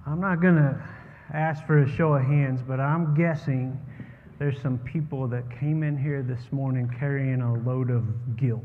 I'm not going to ask for a show of hands, but I'm guessing there's some people that came in here this morning carrying a load of guilt.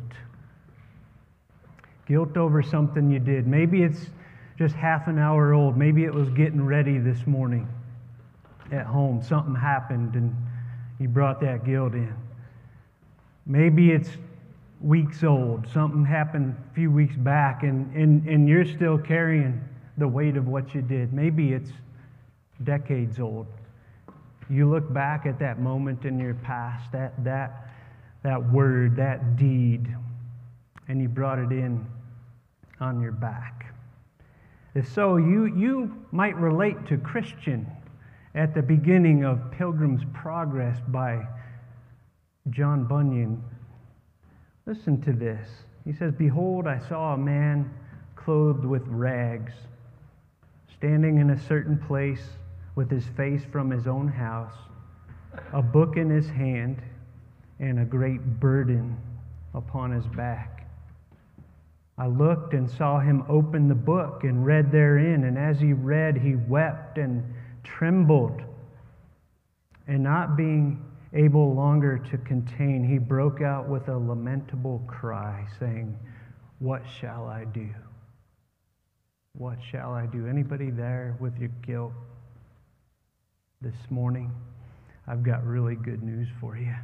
Guilt over something you did. Maybe it's just half an hour old. Maybe it was getting ready this morning at home. Something happened and you brought that guilt in. Maybe it's weeks old. Something happened a few weeks back and you're still carrying the weight of what you did. Maybe it's decades old. You look back at that moment in your past, that word, that deed, and you brought it in on your back. If so, you might relate to Christian at the beginning of Pilgrim's Progress by John Bunyan. Listen to this. He says, "Behold, I saw a man clothed with rags, standing in a certain place with his face from his own house, a book in his hand, and a great burden upon his back. I looked and saw him open the book and read therein, and as he read, he wept and trembled, and not being able longer to contain, he broke out with a lamentable cry, saying, 'What shall I do? What shall I do?'" Anybody there with your guilt this morning? I've got really good news for you.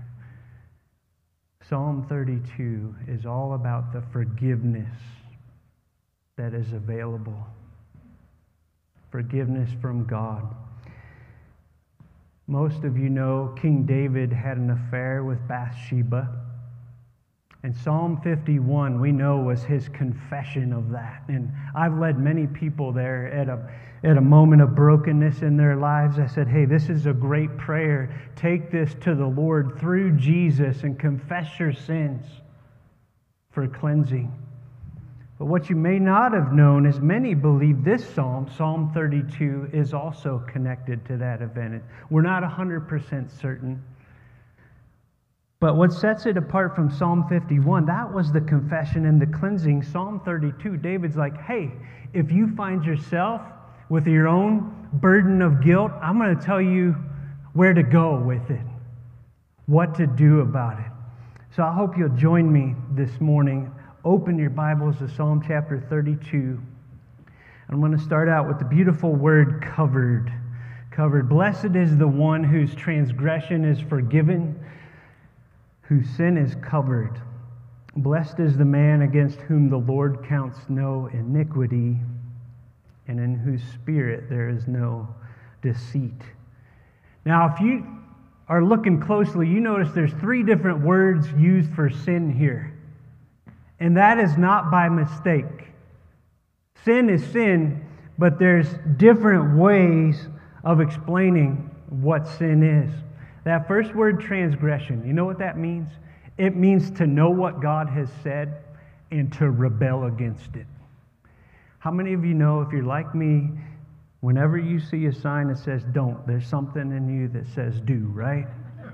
Psalm 32 is all about the forgiveness that is available. Forgiveness from God. Most of you know King David had an affair with Bathsheba. And Psalm 51, we know, was his confession of that. And I've led many people there at a moment of brokenness in their lives. I said, hey, this is a great prayer. Take this to the Lord through Jesus and confess your sins for cleansing. But what you may not have known is many believe this psalm, Psalm 32, is also connected to that event. We're not 100% certain. But what sets it apart from Psalm 51, that was the confession and the cleansing. Psalm 32, David's like, hey, if you find yourself with your own burden of guilt, I'm going to tell you where to go with it, what to do about it. So I hope you'll join me this morning. Open your Bibles to Psalm chapter 32. I'm going to start out with the beautiful word covered. Covered. Blessed is the one whose transgression is forgiven, whose sin is covered. Blessed is the man against whom the Lord counts no iniquity, and in whose spirit there is no deceit. Now, if you are looking closely, you notice there's 3 different words used for sin here. And that is not by mistake. Sin is sin, but there's different ways of explaining what sin is. That first word, transgression, you know what that means? It means to know what God has said and to rebel against it. How many of you know, if you're like me, whenever you see a sign that says don't, there's something in you that says do, right?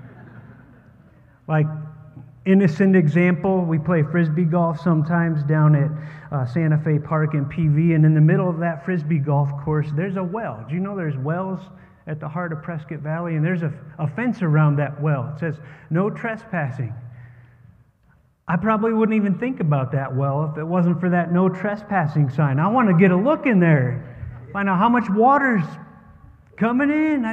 Like, innocent example, we play Frisbee golf sometimes down at Santa Fe Park in PV, and in the middle of that Frisbee golf course, there's a well. Do you know there's wells at the heart of Prescott Valley? And there's a fence around that well. It says, no trespassing. I probably wouldn't even think about that well if it wasn't for that no trespassing sign. I want to get a look in there, find out how much water's coming in.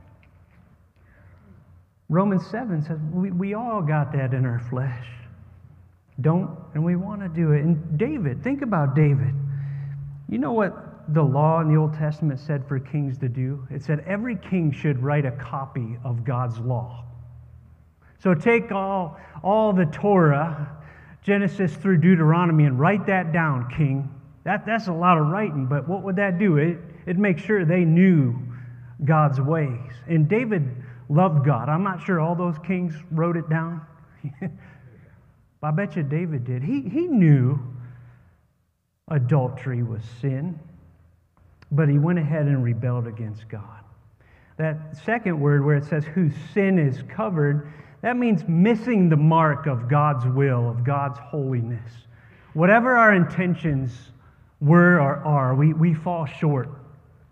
Romans 7 says we all got that in our flesh. Don't, and we want to do it. And David, think about David. You know what the law in the Old Testament said for kings to do? It said every king should write a copy of God's law. So take all the Torah, Genesis through Deuteronomy, and write that down, king. That's a lot of writing, but what would that do? It'd make sure they knew God's ways. And David loved God. I'm not sure all those kings wrote it down. I bet you David did. He knew adultery was sin, but he went ahead and rebelled against God. That second word where it says whose sin is covered, that means missing the mark of God's will, of God's holiness. Whatever our intentions were or are, we fall short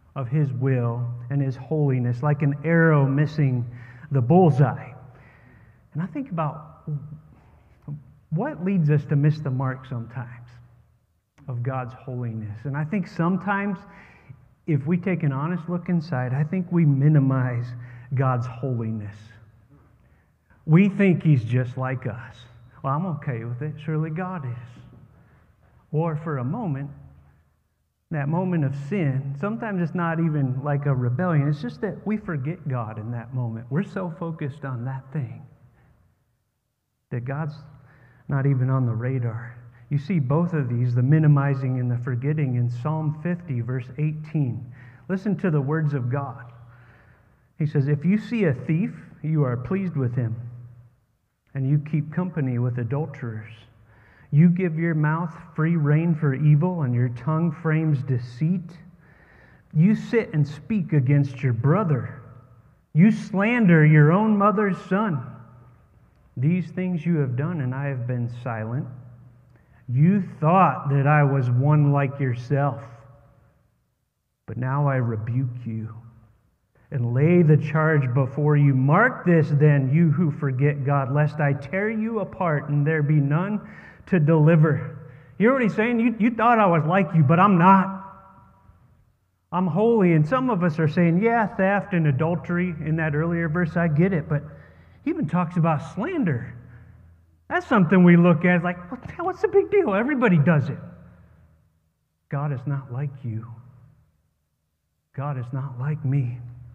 of His will and His holiness, like an arrow missing the bullseye. And I think about what leads us to miss the mark sometimes of God's holiness. And I think sometimes, if we take an honest look inside, I think we minimize God's holiness. We think He's just like us. Well, I'm okay with it. Surely God is. Or for a moment, that moment of sin, sometimes it's not even like a rebellion. It's just that we forget God in that moment. We're so focused on that thing that God's not even on the radar. You see both of these, the minimizing and the forgetting, in Psalm 50, verse 18. Listen to the words of God. He says, "If you see a thief, you are pleased with him, and you keep company with adulterers. You give your mouth free rein for evil, and your tongue frames deceit. You sit and speak against your brother. You slander your own mother's son. These things you have done, and I have been silent. You thought that I was one like yourself. But now I rebuke you and lay the charge before you. Mark this then, you who forget God, lest I tear you apart and there be none to deliver." You know what he's saying? You thought I was like you, but I'm not. I'm holy. And some of us are saying, yeah, theft and adultery in that earlier verse, I get it. But he even talks about slander. That's something we look at like, what's the big deal? Everybody does it. God is not like you. God is not like me.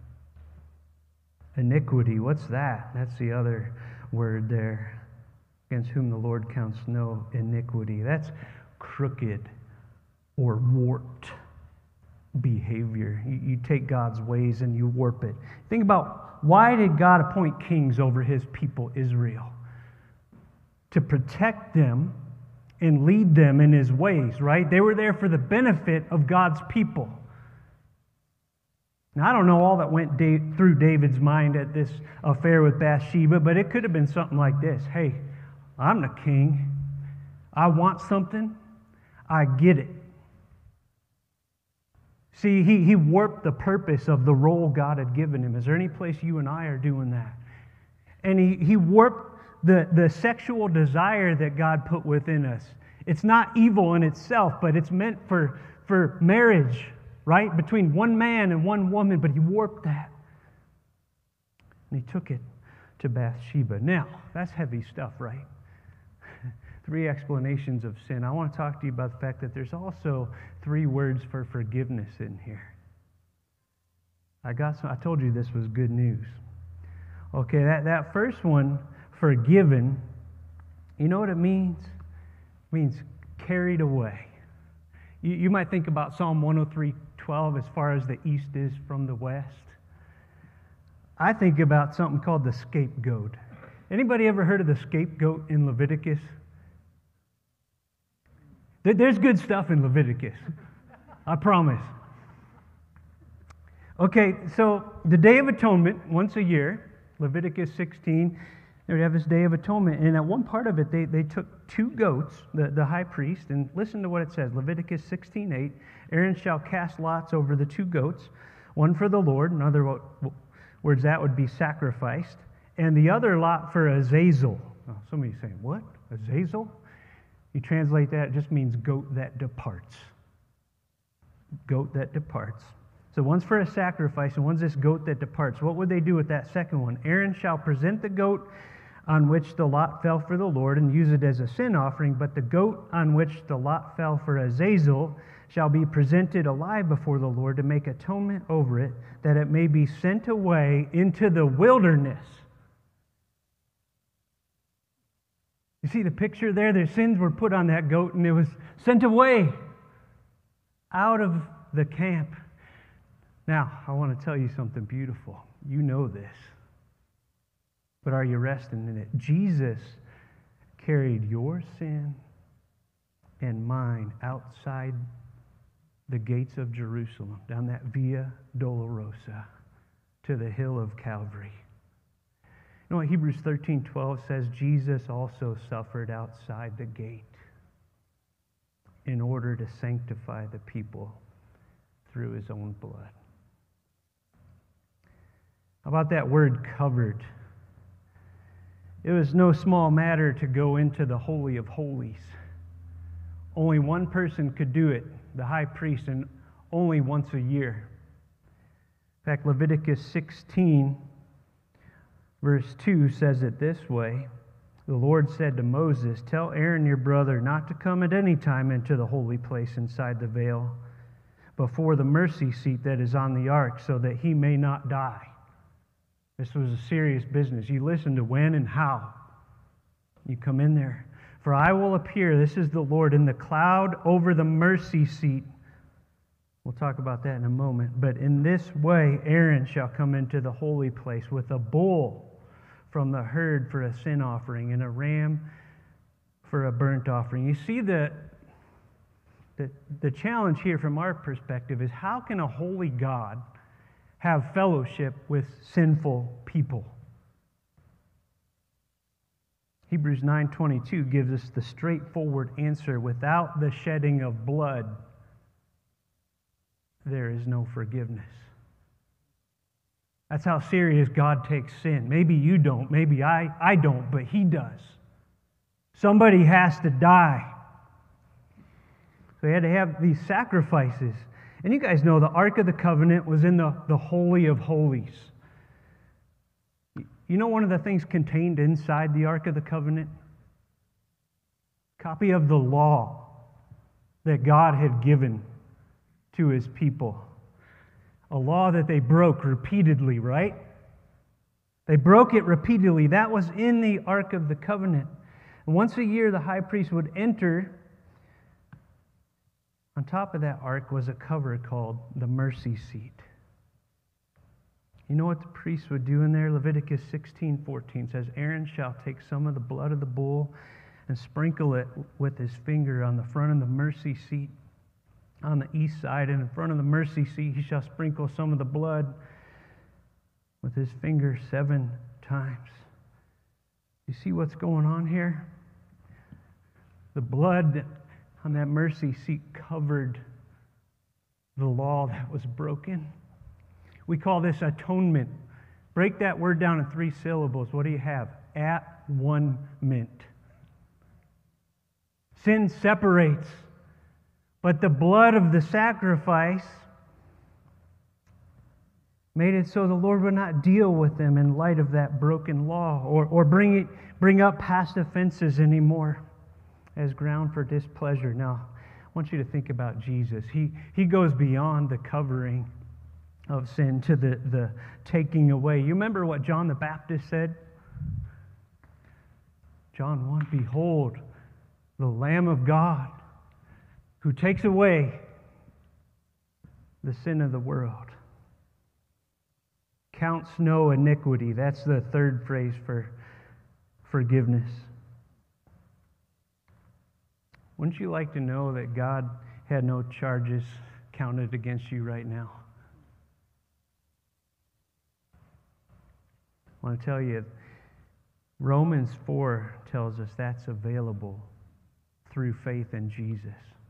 Iniquity, what's that? That's the other word there. Against whom the Lord counts no iniquity. That's crooked or warped behavior. You take God's ways and you warp it. Think about, why did God appoint kings over His people Israel? To protect them and lead them in His ways, right? They were there for the benefit of God's people. Now, I don't know all that went through David's mind at this affair with Bathsheba, but it could have been something like this. Hey, I'm the king. I want something. I get it. See, he warped the purpose of the role God had given him. Is there any place you and I are doing that? And he warped the sexual desire that God put within us. It's not evil in itself, but it's meant for marriage, right? Between one man and one woman, but he warped that. And he took it to Bathsheba. Now, that's heavy stuff, right? 3 explanations of sin. I want to talk to you about the fact that there's also 3 words for forgiveness in here. I told you this was good news. Okay, that first one, forgiven, you know what it means? It means carried away. You might think about Psalm 103:12 as far as the east is from the west. I think about something called the scapegoat. Anybody ever heard of the scapegoat in Leviticus? There's good stuff in Leviticus. I promise. Okay, so the Day of Atonement, once a year, Leviticus 16, they would have this Day of Atonement. And at one part of it, they took 2 goats, the high priest, and listen to what it says. Leviticus 16:8, Aaron shall cast lots over the 2 goats, one for the Lord, in other words, that would be sacrificed, and the other lot for Azazel. Oh, somebody's saying, what? Azazel? You translate that, it just means goat that departs. Goat that departs. So one's for a sacrifice, and one's this goat that departs. What would they do with that second one? Aaron shall present the goat on which the lot fell for the Lord and use it as a sin offering, but the goat on which the lot fell for Azazel shall be presented alive before the Lord to make atonement over it, that it may be sent away into the wilderness. You see the picture there? Their sins were put on that goat, and it was sent away out of the camp. Now, I want to tell you something beautiful. You know this. But are you resting in it? Jesus carried your sin and mine outside the gates of Jerusalem, down that Via Dolorosa to the hill of Calvary. You know what Hebrews 13:12 says? Jesus also suffered outside the gate in order to sanctify the people through his own blood. How about that word covered? It was no small matter to go into the Holy of Holies. Only one person could do it, the high priest, and only once a year. In fact, Leviticus 16, verse 2 says it this way. The Lord said to Moses, "Tell Aaron your brother not to come at any time into the holy place inside the veil, before the mercy seat that is on the ark, so that he may not die." This was a serious business. You listen to when and how you come in there. "For I will appear," this is the Lord, "in the cloud over the mercy seat." We'll talk about that in a moment. "But in this way Aaron shall come into the holy place with a bull from the herd for a sin offering and a ram for a burnt offering." You see, the challenge here from our perspective is, how can a holy God have fellowship with sinful people? Hebrews 9:22 gives us the straightforward answer. Without the shedding of blood, there is no forgiveness. That's how serious God takes sin. Maybe you don't, maybe I don't, but He does. Somebody has to die. So He had to have these sacrifices. And you guys know the Ark of the Covenant was in the Holy of Holies. You know one of the things contained inside the Ark of the Covenant? A copy of the law that God had given to His people. A law that they broke repeatedly, right? They broke it repeatedly. That was in the Ark of the Covenant. And once a year, the high priest would enter. On top of that ark was a cover called the mercy seat. You know what the priest would do in there? Leviticus 16:14 says, "Aaron shall take some of the blood of the bull and sprinkle it with his finger on the front of the mercy seat on the east side, and in front of the mercy seat he shall sprinkle some of the blood with his finger 7 times." You see what's going on here? The blood on that mercy seat covered the law that was broken. We call this atonement. Break that word down in 3 syllables. What do you have? At one mint. Sin separates, but the blood of the sacrifice made it so the Lord would not deal with them in light of that broken law, or bring up past offenses anymore as ground for displeasure. Now, I want you to think about Jesus. He goes beyond the covering of sin to the taking away. You remember what John the Baptist said? John 1, "Behold, the Lamb of God who takes away the sin of the world. Counts no iniquity." That's the third phrase for forgiveness. Wouldn't you like to know that God had no charges counted against you right now? I want to tell you, Romans 4 tells us that's available through faith in Jesus.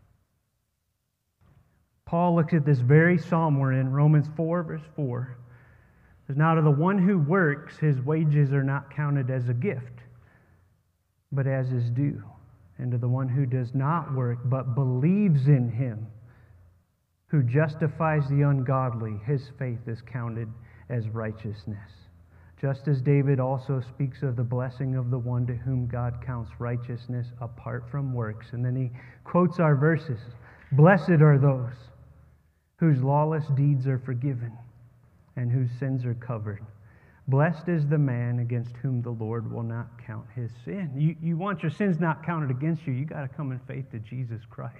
Paul looks at this very psalm we're in, Romans 4, verse 4. It says, "Now to the one who works, his wages are not counted as a gift, but as his due. And to the one who does not work, but believes in Him who justifies the ungodly, his faith is counted as righteousness. Just as David also speaks of the blessing of the one to whom God counts righteousness apart from works." And then he quotes our verses. "Blessed are those whose lawless deeds are forgiven and whose sins are covered. Blessed is the man against whom the Lord will not count his sin." You want your sins not counted against you, you got to come in faith to Jesus Christ.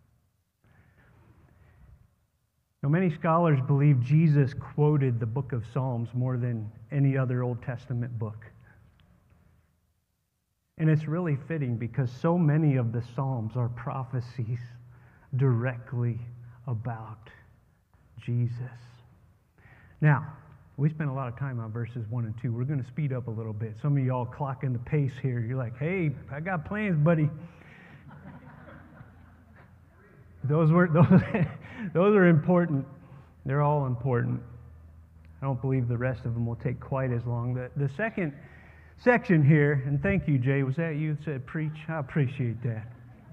Now, many scholars believe Jesus quoted the book of Psalms more than any other Old Testament book. And it's really fitting because so many of the Psalms are prophecies directly about Jesus. Now, we spent a lot of time on verses 1 and 2. We're going to speed up a little bit. Some of y'all clocking the pace here. You're like, "Hey, I got plans, buddy." Those are important. They're all important. I don't believe the rest of them will take quite as long. The second section here, and thank you, Jay. Was that you that said preach? I appreciate that.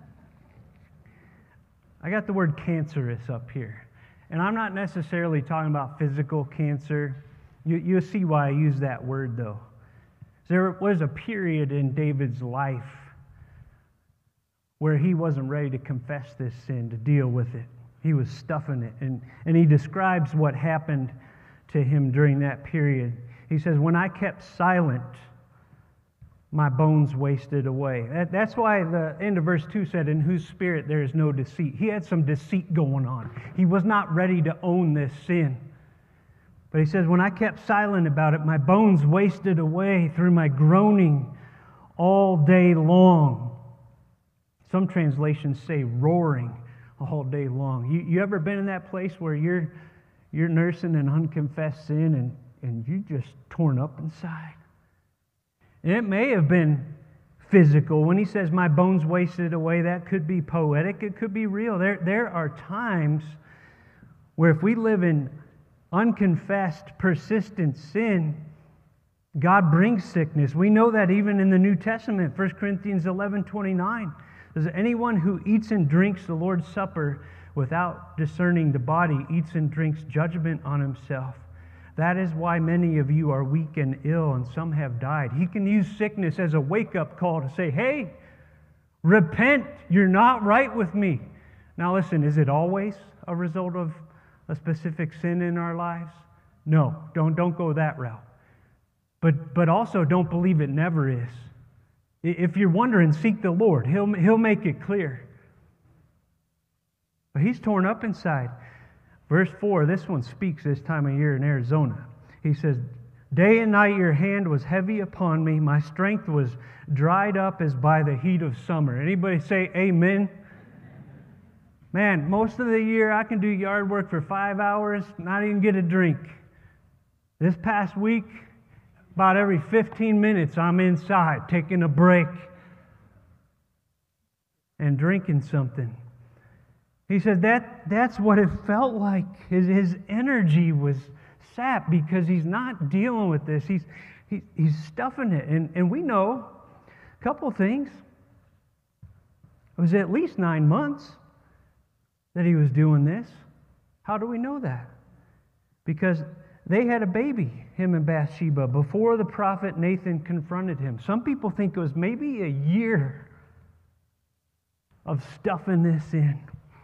I got the word cancerous up here. And I'm not necessarily talking about physical cancer. You'll see why I use that word, though. There was a period in David's life where he wasn't ready to confess this sin, to deal with it. He was stuffing it. And he describes what happened to him during that period. He says, when I kept silent, my bones wasted away. That's why the end of verse 2 said, in whose spirit there is no deceit. He had some deceit going on. He was not ready to own this sin. But he says, when I kept silent about it, my bones wasted away through my groaning all day long. Some translations say roaring all day long. You ever been in that place where you're nursing an unconfessed sin and you're just torn up inside? And it may have been physical. When he says, my bones wasted away, that could be poetic. It could be real. There are times where if we live in unconfessed, persistent sin, God brings sickness. We know that even in the New Testament, 1 Corinthians 11:29. Says, anyone who eats and drinks the Lord's Supper without discerning the body eats and drinks judgment on himself. That is why many of you are weak and ill, and some have died. He can use sickness as a wake-up call to say, hey, repent, you're not right with me. Now listen, is it always a result of a specific sin in our lives? No, don't go that route. But also don't believe it never is. If you're wondering, seek the Lord. He'll make it clear. But he's torn up inside. Verse 4, this one speaks this time of year in Arizona. He says, day and night your hand was heavy upon me. My strength was dried up as by the heat of summer. Anybody say amen? Man, most of the year I can do yard work for 5 hours, not even get a drink. This past week, about every 15 minutes, I'm inside taking a break and drinking something. He said that's what it felt like. His energy was sapped because he's not dealing with this. He's stuffing it. And we know a couple things. It was at least 9 months that he was doing this. How do we know that? Because they had a baby, him and Bathsheba, before the prophet Nathan confronted him. Some people think it was maybe a year of stuffing this in.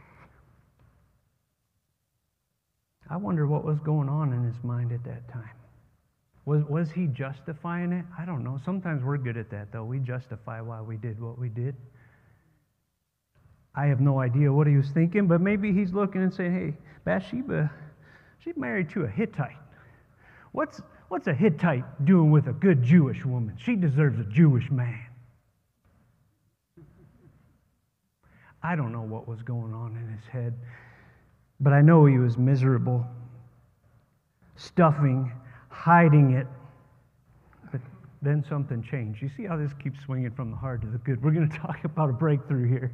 I wonder what was going on in his mind at that time. Was he justifying it? I don't know. Sometimes we're good at that, though. We justify why we did what we did. I have no idea what he was thinking, but maybe he's looking and saying, hey, Bathsheba, she's married to a Hittite. What's a Hittite doing with a good Jewish woman? She deserves a Jewish man. I don't know what was going on in his head, but I know he was miserable, stuffing, hiding it. But then something changed. You see how this keeps swinging from the hard to the good. We're going to talk about a breakthrough here.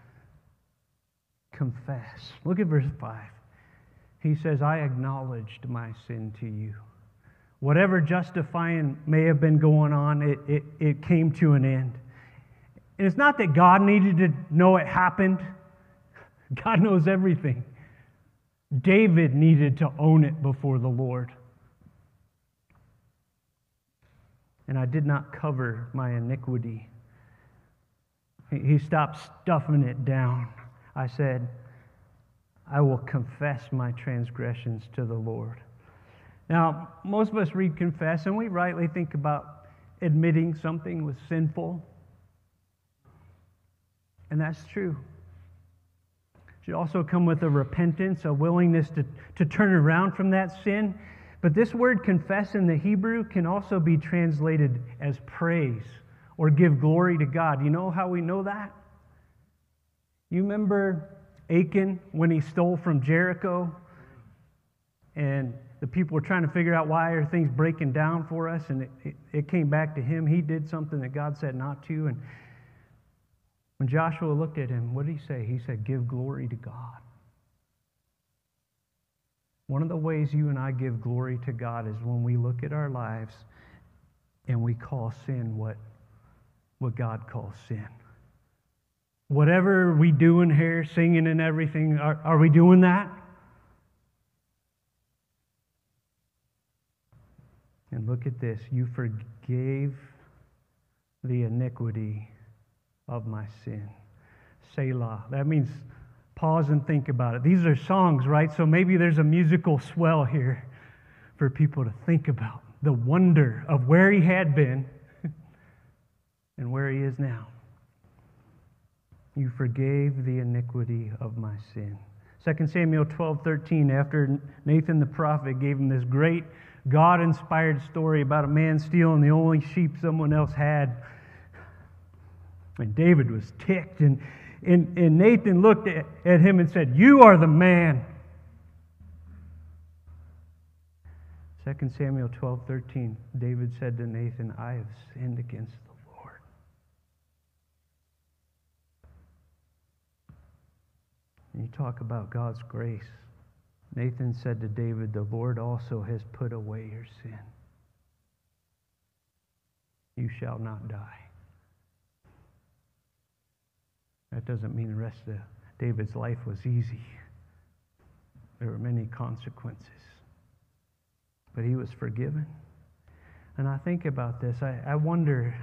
Confess. Look at verse 5. He says, I acknowledged my sin to you. Whatever justifying may have been going on, it came to an end. And it's not that God needed to know it happened. God knows everything. David needed to own it before the Lord. And I did not cover my iniquity. He stopped stuffing it down. I said, I will confess my transgressions to the Lord. Now, most of us read confess, and we rightly think about admitting something was sinful. And that's true. It should also come with a repentance, a willingness to turn around from that sin. But this word confess in the Hebrew can also be translated as praise or give glory to God. You know how we know that? You remember Achan when he stole from Jericho? And the people were trying to figure out why are things breaking down for us, and it came back to him. He did something that God said not to. And when Joshua looked at him, what did he say? He said, give glory to God. One of the ways you and I give glory to God is when we look at our lives and we call sin what God calls sin. Whatever we do in here, singing and everything, are we doing that? And look at this. You forgave the iniquity of my sin. Selah. That means pause and think about it. These are songs, right? So maybe there's a musical swell here for people to think about the wonder of where he had been and where he is now. You forgave the iniquity of my sin. 2 Samuel 12:13, after Nathan the prophet gave him this great God-inspired story about a man stealing the only sheep someone else had. And David was ticked, and Nathan looked at him and said, "You are the man." 2 Samuel 12:13, David said to Nathan, "I have sinned against the Lord." And you talk about God's grace. Nathan said to David, "The Lord also has put away your sin. You shall not die." That doesn't mean the rest of David's life was easy. There were many consequences. But he was forgiven. And I think about this. I wonder,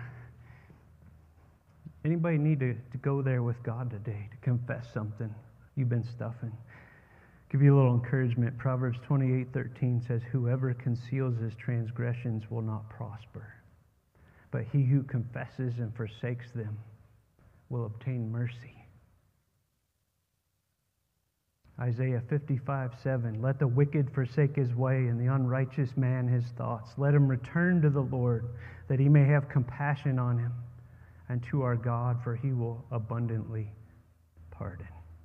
anybody need to go there with God today to confess something you've been stuffing? Give you a little encouragement. Proverbs 28:13 says, "Whoever conceals his transgressions will not prosper, but he who confesses and forsakes them will obtain mercy." Isaiah 55:7, "Let the wicked forsake his way, and the unrighteous man his thoughts. Let him return to the Lord, that he may have compassion on him, and to our God, for he will abundantly pardon."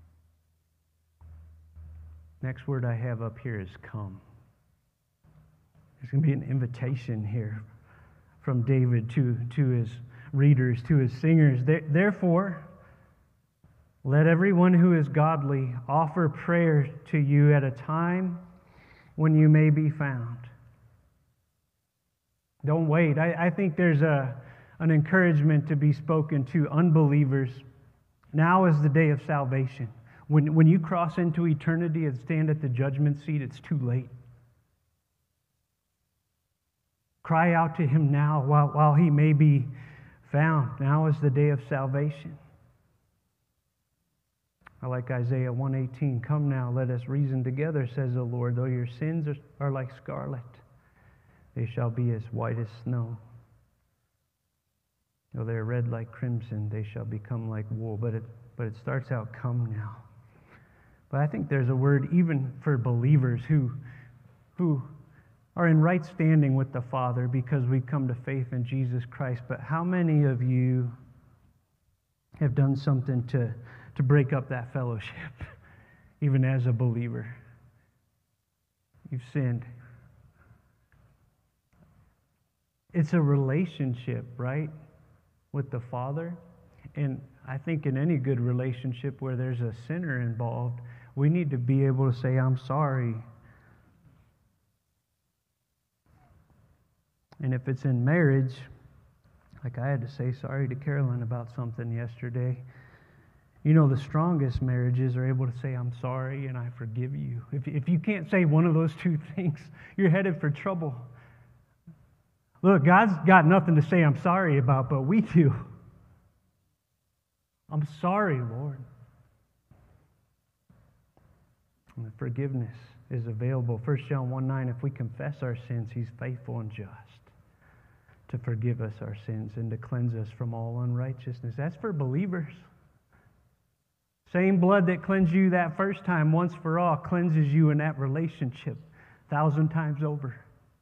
Next word I have up here is come. There's going to be an invitation here from David to his readers, to his singers. Therefore, let everyone who is godly offer prayer to you at a time when you may be found. Don't wait. I think there's an encouragement to be spoken to unbelievers. Now is the day of salvation. When you cross into eternity and stand at the judgment seat, it's too late. Cry out to him now while he may be found. Now is the day of salvation. I like Isaiah 1:18. "Come now, let us reason together, says the Lord. Though your sins are like scarlet, they shall be as white as snow. Though they are red like crimson, they shall become like wool." But it starts out, "Come now." But I think there's a word even for believers who are in right standing with the Father because we've come to faith in Jesus Christ. But how many of you have done something to break up that fellowship, even as a believer? You've sinned. It's a relationship, right, with the Father. And I think in any good relationship where there's a sinner involved, we need to be able to say, "I'm sorry." And if it's in marriage, like I had to say sorry to Carolyn about something yesterday. You know, the strongest marriages are able to say, "I'm sorry and I forgive you." If you can't say one of those two things, you're headed for trouble. Look, God's got nothing to say "I'm sorry" about, but we do. "I'm sorry, Lord." And the forgiveness is available. 1 John 1:9, "If we confess our sins, he's faithful and just to forgive us our sins and to cleanse us from all unrighteousness." That's for believers. Same blood that cleansed you that first time, once for all, cleanses you in that relationship 1,000 times over.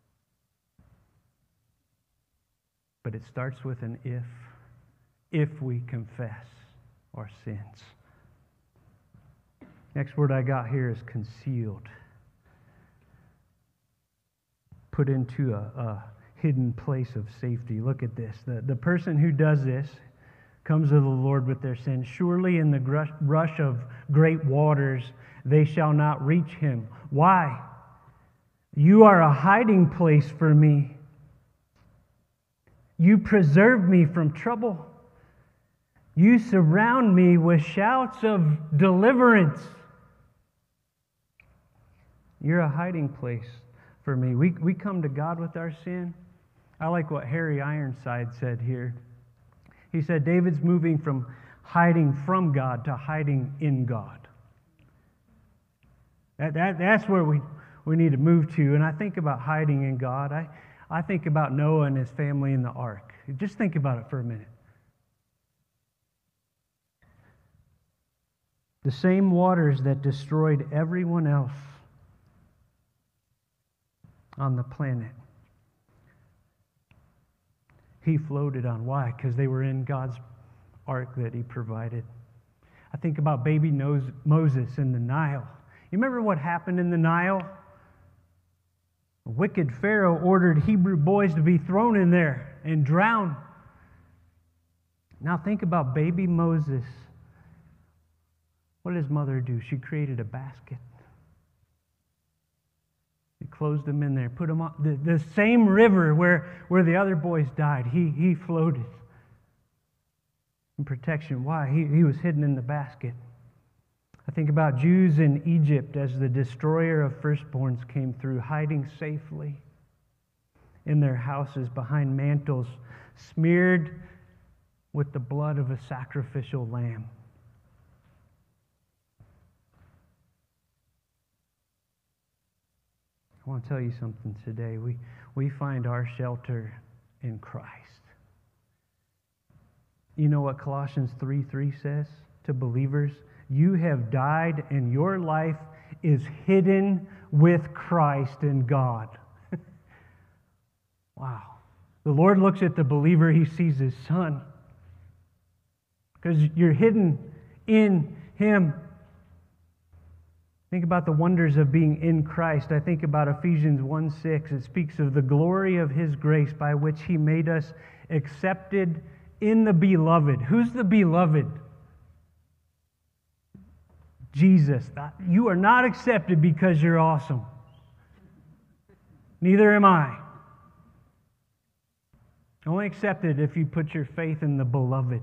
But it starts with an if we confess our sins. Next word I got here is concealed. Put into a hidden place of safety. Look at this. The person who does this comes to the Lord with their sins. "Surely in the rush of great waters they shall not reach him." Why? You are a hiding place for me. You preserve me from trouble. You surround me with shouts of deliverance. You're a hiding place for me. We come to God with our sin. I like what Harry Ironside said here. He said, David's moving from hiding from God to hiding in God. That's where we need to move to. And I think about hiding in God. I think about Noah and his family in the ark. Just think about it for a minute. The same waters that destroyed everyone else on the planet, he floated on. Why? Because they were in God's ark that he provided. I think about baby Moses in the Nile. You remember what happened in the Nile? A wicked Pharaoh ordered Hebrew boys to be thrown in there and drowned. Now think about baby Moses. What did his mother do? She created a basket. He closed him in there, put him on the same river where the other boys died. He floated in protection. Why? He was hidden in the basket. I think about Jews in Egypt as the destroyer of firstborns came through, hiding safely in their houses behind mantles smeared with the blood of a sacrificial lamb. I want to tell you something today. We find our shelter in Christ. You know what Colossians 3:3 says to believers? You have died and your life is hidden with Christ in God. Wow. The Lord looks at the believer, he sees his son. Because you're hidden in him. Think about the wonders of being in Christ. I think about Ephesians 1:6. It speaks of the glory of his grace by which he made us accepted in the beloved. Who's the beloved? Jesus. You are not accepted because you're awesome. Neither am I. Only accepted if you put your faith in the beloved.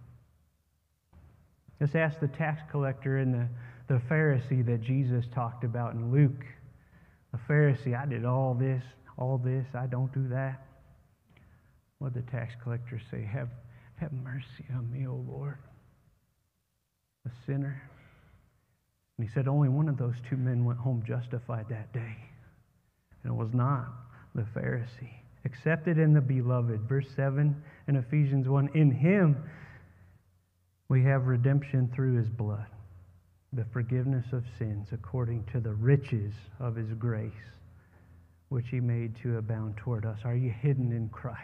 Just ask the tax collector and the Pharisee that Jesus talked about in Luke. The Pharisee, I did all this, I don't do that. What did the tax collector say? Have mercy on me, O Lord, a sinner. And he said only one of those two men went home justified that day. And it was not the Pharisee. Accepted in the beloved. Verse 7 in Ephesians 1. In him we have redemption through his blood, the forgiveness of sins according to the riches of his grace, which he made to abound toward us. Are you hidden in Christ?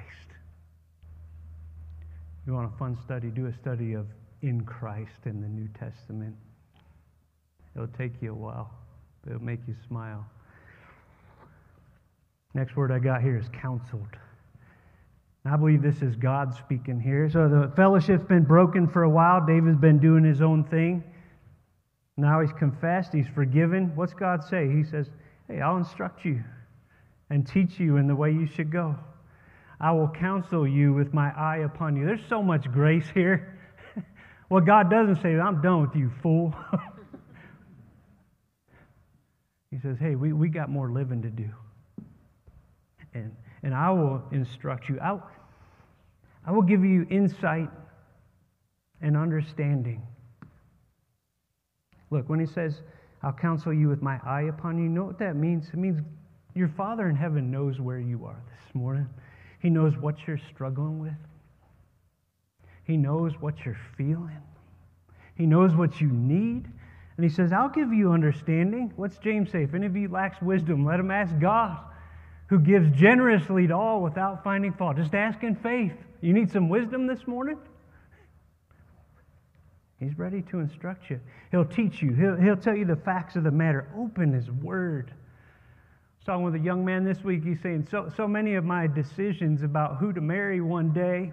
You want a fun study? Do a study of in Christ in the New Testament. It'll take you a while, but it'll make you smile. Next word I got here is counseled. And I believe this is God speaking here. So the fellowship's been broken for a while. David's been doing his own thing. Now he's confessed, he's forgiven. What's God say? He says, hey, I'll instruct you and teach you in the way you should go. I will counsel you with my eye upon you. There's so much grace here. What God doesn't say, I'm done with you, fool. He says, hey, we got more living to do. And I will instruct you. I will give you insight and understanding. Look, when he says, I'll counsel you with my eye upon you, you know what that means? It means your Father in heaven knows where you are this morning. He knows what you're struggling with. He knows what you're feeling. He knows what you need. And he says, I'll give you understanding. What's James say? If any of you lacks wisdom, let him ask God, who gives generously to all without finding fault. Just ask in faith. You need some wisdom this morning? He's ready to instruct you. He'll teach you. He'll tell you the facts of the matter. Open his word. I was talking with a young man this week. He's saying, so many of my decisions about who to marry one day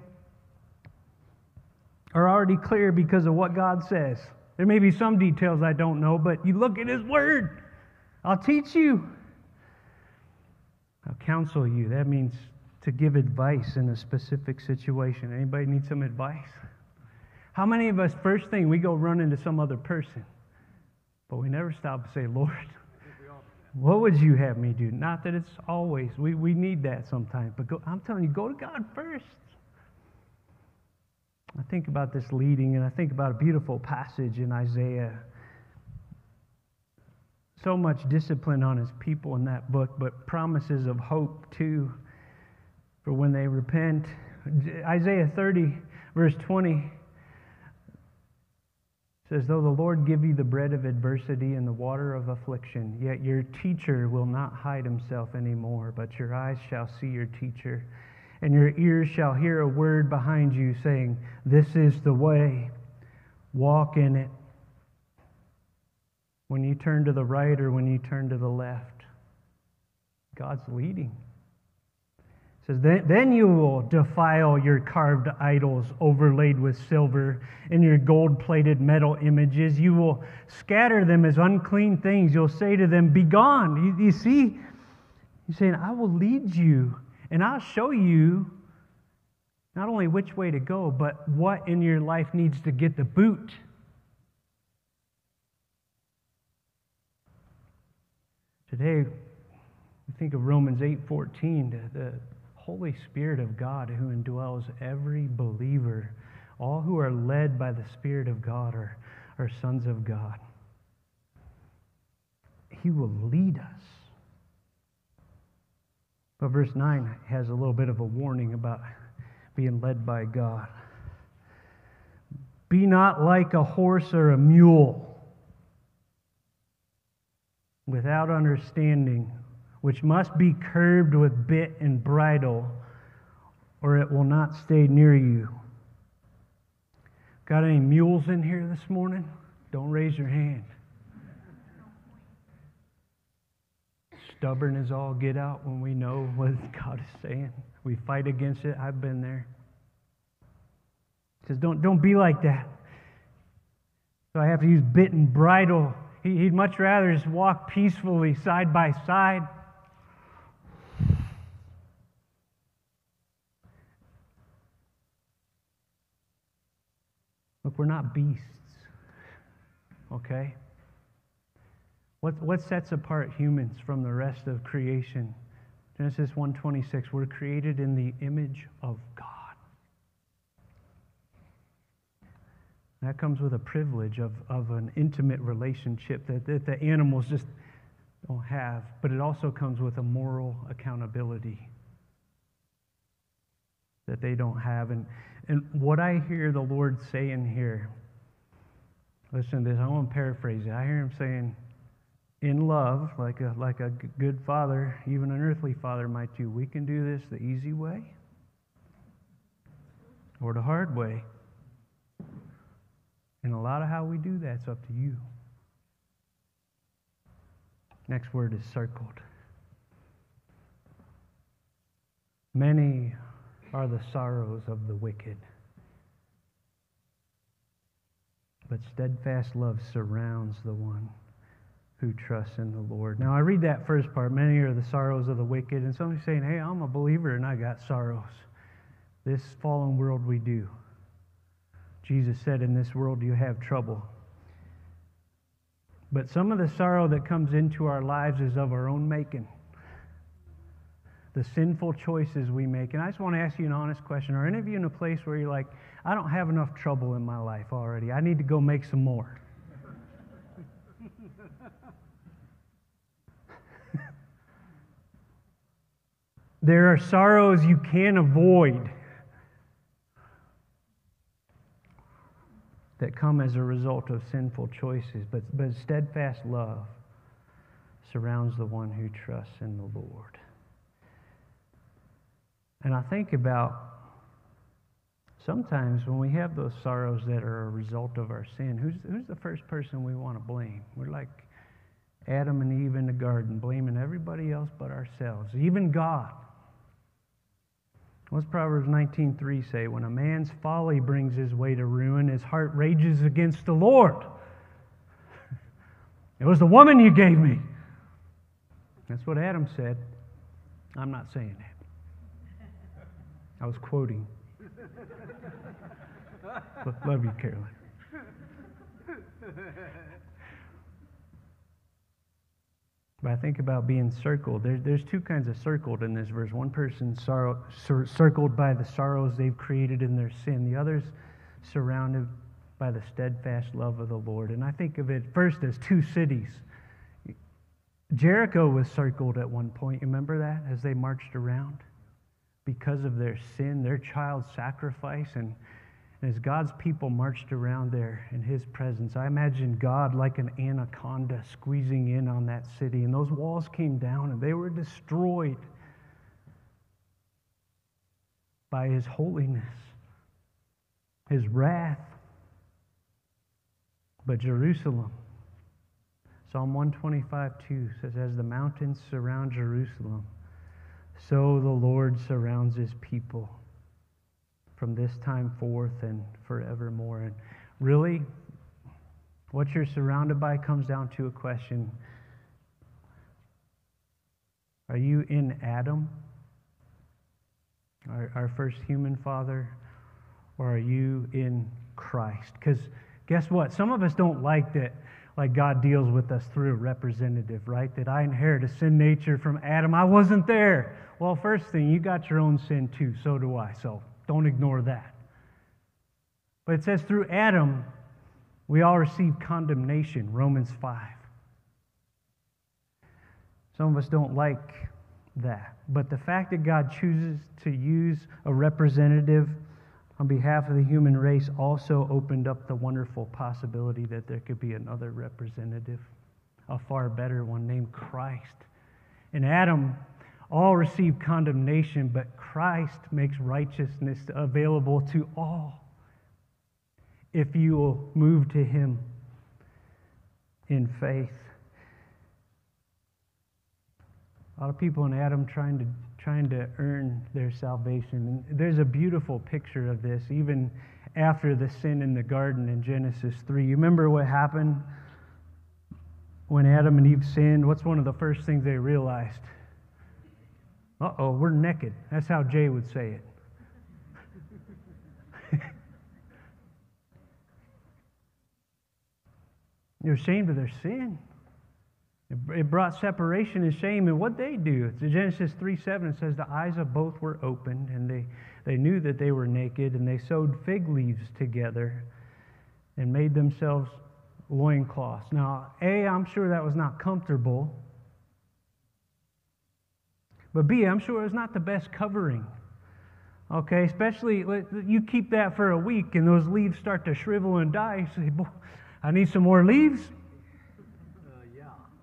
are already clear because of what God says. There may be some details I don't know, but you look at his word. I'll teach you. counsel you. That means to give advice in a specific situation. Anybody need some advice? How many of us, first thing, we go run into some other person, but we never stop and say, Lord, what would you have me do? Not that it's always. We need that sometimes, but I'm telling you, go to God first. I think about this leading, and I think about a beautiful passage in Isaiah. So much discipline on his people in that book, but promises of hope too for when they repent. Isaiah 30, verse 20 says, though the Lord give you the bread of adversity and the water of affliction, yet your teacher will not hide himself anymore, but your eyes shall see your teacher, and your ears shall hear a word behind you saying, this is the way, walk in it. When you turn to the right or when you turn to the left, God's leading. It says, then you will defile your carved idols overlaid with silver and your gold-plated metal images. You will scatter them as unclean things. You'll say to them, be gone. You see, he's saying, I will lead you, and I'll show you not only which way to go, but what in your life needs to get the boot. Today, we think of Romans 8:14, the Holy Spirit of God who indwells every believer. All who are led by the Spirit of God are sons of God. He will lead us. But verse 9 has a little bit of a warning about being led by God. Be not like a horse or a mule, without understanding, which must be curbed with bit and bridle, or it will not stay near you. Got any mules in here this morning? Don't raise your hand. Stubborn as all get out when we know what God is saying. We fight against it. I've been there. He says, don't be like that. So I have to use bit and bridle. He'd much rather just walk peacefully side by side. Look, we're not beasts, okay? What sets apart humans from the rest of creation? Genesis 1:26, we're created in the image of God. That comes with a privilege of an intimate relationship that the animals just don't have, but it also comes with a moral accountability that they don't have. And what I hear the Lord saying here, listen to this, I want to paraphrase it. I hear him saying, in love, like a good father, even an earthly father might do, we can do this the easy way or the hard way. And a lot of how we do that's up to you. Next word is circled. Many are the sorrows of the wicked, but steadfast love surrounds the one who trusts in the Lord. Now, I read that first part, many are the sorrows of the wicked, and somebody's saying, hey, I'm a believer and I got sorrows. This fallen world we do. Jesus said, in this world you have trouble. But some of the sorrow that comes into our lives is of our own making. The sinful choices we make. And I just want to ask you an honest question. Are any of you in a place where you're like, I don't have enough trouble in my life already. I need to go make some more. There are sorrows you can't avoid that come as a result of sinful choices, but steadfast love surrounds the one who trusts in the Lord. And I think about sometimes when we have those sorrows that are a result of our sin, who's the first person we want to blame? We're like Adam and Eve in the garden, blaming everybody else but ourselves, even God. What's Proverbs 19:3 say? When a man's folly brings his way to ruin, his heart rages against the Lord. It was the woman you gave me. That's what Adam said. I'm not saying that. I was quoting. Love you, Carolyn. But I think about being circled. There's two kinds of circled in this verse. One person circled by the sorrows they've created in their sin. The other's surrounded by the steadfast love of the Lord. And I think of it first as two cities. Jericho was circled at one point. You remember that as they marched around? Because of their sin, their child sacrifice, and as God's people marched around there in His presence, I imagine God like an anaconda squeezing in on that city. And those walls came down and they were destroyed by His holiness, His wrath. But Jerusalem, Psalm 125:2 says, as the mountains surround Jerusalem, so the Lord surrounds His people from this time forth and forevermore. And really, what you're surrounded by comes down to a question. Are you in Adam, our first human father, or are you in Christ? Because guess what? Some of us don't like that, like God deals with us through a representative, right? That I inherit a sin nature from Adam. I wasn't there. Well, first thing, you got your own sin too. So do I. So don't ignore that. But it says through Adam, we all receive condemnation, Romans 5. Some of us don't like that. But the fact that God chooses to use a representative on behalf of the human race also opened up the wonderful possibility that there could be another representative, a far better one named Christ. And Adam all received condemnation, but Christ makes righteousness available to all if you will move to Him in faith. A lot of people in Adam trying to earn their salvation. And there's a beautiful picture of this, even after the sin in the garden in Genesis 3. You remember what happened when Adam and Eve sinned? What's one of the first things they realized? Uh-oh, we're naked. That's how Jay would say it. They're ashamed of their sin. It brought separation and shame. And what they do, it's in Genesis 3:7, it says the eyes of both were opened, and they knew that they were naked, and they sewed fig leaves together and made themselves loincloths. Now, I'm sure that was not comfortable. But B, I'm sure it was not the best covering. Okay, especially you keep that for a week and those leaves start to shrivel and die. You say, boy, I need some more leaves. Yeah.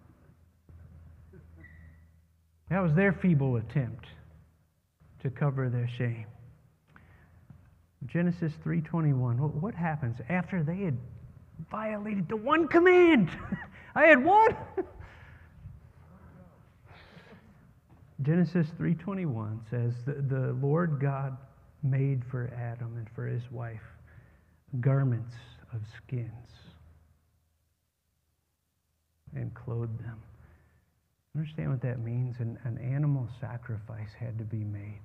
That was their feeble attempt to cover their shame. Genesis 3:21. What happens after they had violated the one command? I had one. Genesis 3:21 says, the Lord God made for Adam and for his wife garments of skins and clothed them. Understand what that means? An animal sacrifice had to be made.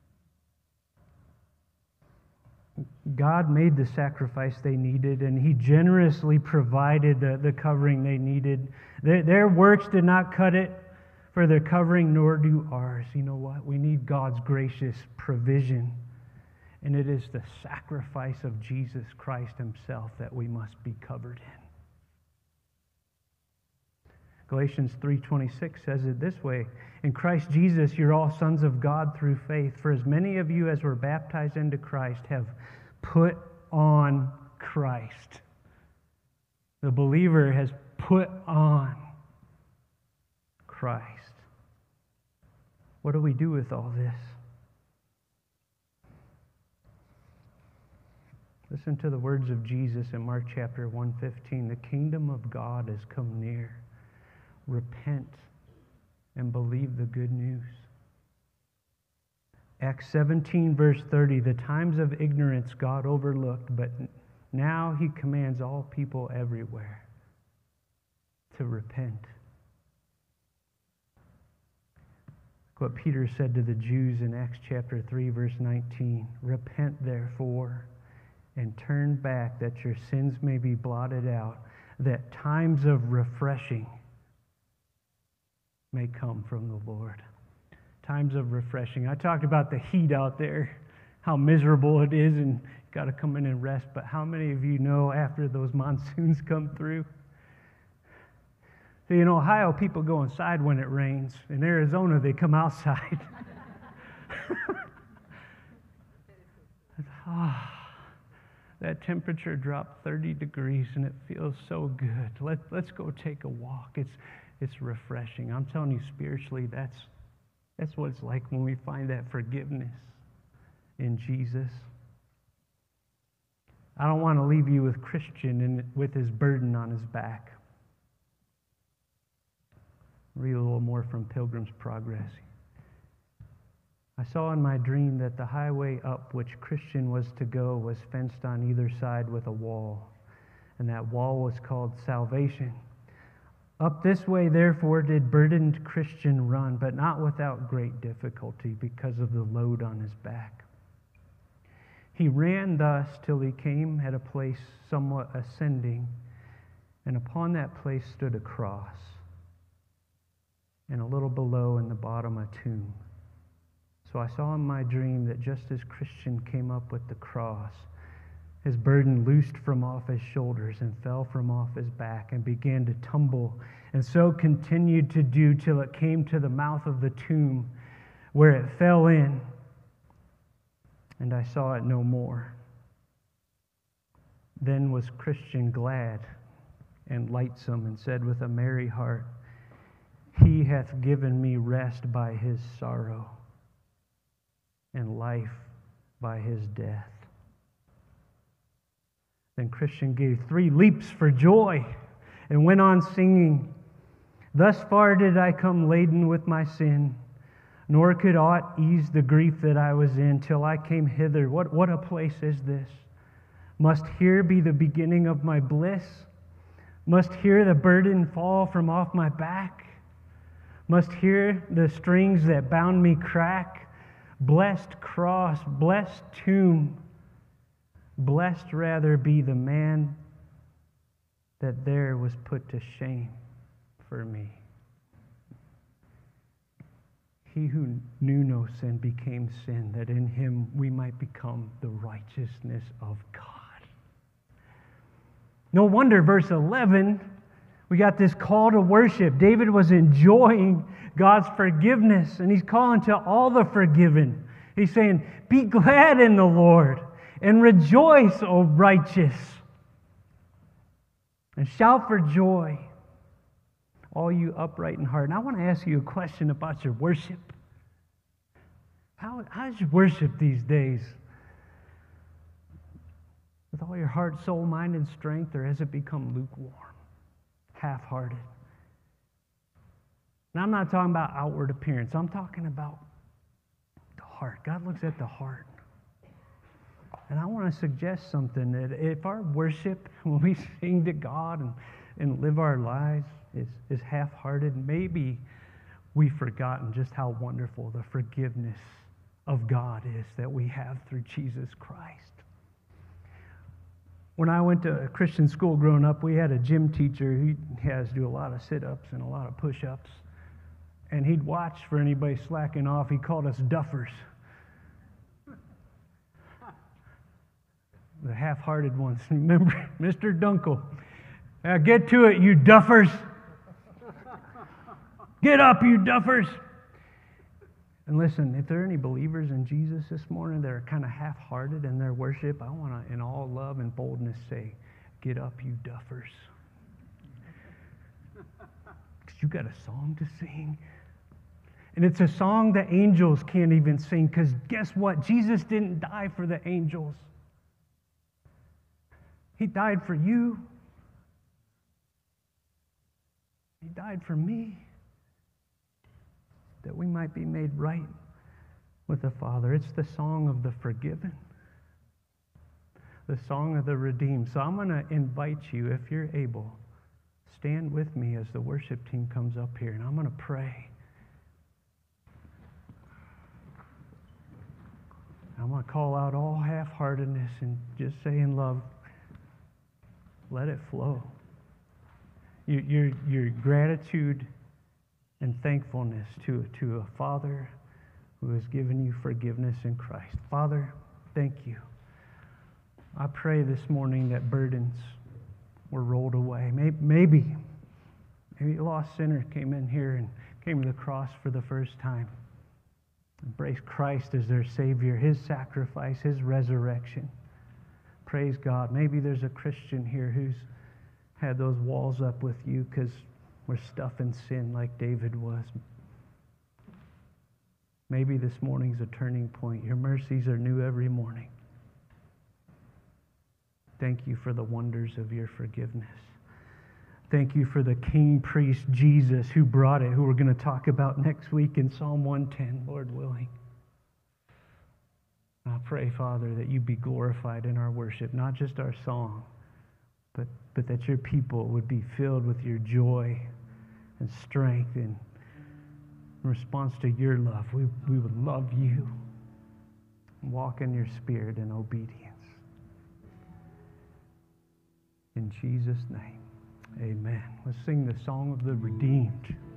God made the sacrifice they needed, and He generously provided the covering they needed. Their works did not cut it for their covering, nor do ours. You know what? We need God's gracious provision. And it is the sacrifice of Jesus Christ Himself that we must be covered in. Galatians 3:26 says it this way, in Christ Jesus you're all sons of God through faith, for as many of you as were baptized into Christ have put on Christ. The believer has put on Christ. What do we do with all this? Listen to the words of Jesus in Mark chapter 1:15. The kingdom of God has come near. Repent and believe the good news. Acts 17 verse 30. The times of ignorance God overlooked, but now He commands all people everywhere to repent. What Peter said to the Jews in Acts chapter 3, verse 19, "Repent therefore and turn back that your sins may be blotted out, that times of refreshing may come from the Lord." Times of refreshing. I talked about the heat out there, how miserable it is, and you got to come in and rest. But how many of you know after those monsoons come through? So, in Ohio, people go inside when it rains. In Arizona, they come outside. That temperature dropped 30 degrees, and it feels so good. Let's go take a walk. It's refreshing. I'm telling you, spiritually, that's what it's like when we find that forgiveness in Jesus. I don't want to leave you with Christian with his burden on his back. Read a little more from Pilgrim's Progress. "I saw in my dream that the highway up which Christian was to go was fenced on either side with a wall, and that wall was called salvation. Up this way, therefore, did burdened Christian run, but not without great difficulty because of the load on his back. He ran thus till he came at a place somewhat ascending, and upon that place stood a cross, and a little below in the bottom a tomb. So I saw in my dream that just as Christian came up with the cross, his burden loosed from off his shoulders and fell from off his back and began to tumble, and so continued to do till it came to the mouth of the tomb, where it fell in, and I saw it no more. Then was Christian glad and lightsome, and said with a merry heart, He hath given me rest by his sorrow, and life by his death. Then Christian gave 3 leaps for joy, and went on singing, Thus far did I come laden with my sin, nor could aught ease the grief that I was in, till I came hither. What a place is this? Must here be the beginning of my bliss? Must here the burden fall from off my back? Must here the strings that bound me crack? Blessed cross, blessed tomb, blessed rather be the man that there was put to shame for me. He who knew no sin became sin, that in him we might become the righteousness of God. No wonder, verse 11, we got this call to worship. David was enjoying God's forgiveness, and he's calling to all the forgiven. He's saying, be glad in the Lord, and rejoice, O righteous, and shout for joy, all you upright in heart. And I want to ask you a question about your worship. How's your worship these days? With all your heart, soul, mind, and strength, or has it become lukewarm, half-hearted? And I'm not talking about outward appearance. I'm talking about the heart. God looks at the heart. And I want to suggest something, that if our worship, when we sing to God and live our lives, is half-hearted, maybe we've forgotten just how wonderful the forgiveness of God is that we have through Jesus Christ. When I went to a Christian school growing up, we had a gym teacher. He has to do a lot of sit-ups and a lot of push-ups. And he'd watch for anybody slacking off. He called us duffers. The half-hearted ones. Remember, Mr. Dunkel. Get to it, you duffers. Get up, you duffers. And listen, if there are any believers in Jesus this morning that are kind of half-hearted in their worship, I want to, in all love and boldness, say, get up, you duffers. Because you got a song to sing. And it's a song the angels can't even sing, because guess what? Jesus didn't die for the angels. He died for you. He died for me, that we might be made right with the Father. It's the song of the forgiven, the song of the redeemed. So I'm going to invite you, if you're able, stand with me as the worship team comes up here, and I'm going to pray. want to call out all half-heartedness and just say in love, let it flow. Your gratitude and thankfulness to a Father who has given you forgiveness in Christ. Father, thank you. I pray this morning that burdens were rolled away. Maybe a lost sinner came in here and came to the cross for the first time. Embraced Christ as their Savior, His sacrifice, His resurrection. Praise God. Maybe there's a Christian here who's had those walls up with you because we're stuck in sin like David was. Maybe this morning's a turning point. Your mercies are new every morning. Thank you for the wonders of your forgiveness. Thank you for the King Priest Jesus who brought it, who we're going to talk about next week in Psalm 110, Lord willing. I pray, Father, that you be glorified in our worship, not just our song, but that your people would be filled with your joy and strength. And in response to your love, we would love you and walk in your spirit and obedience. In Jesus' name, amen. Let's sing the song of the redeemed.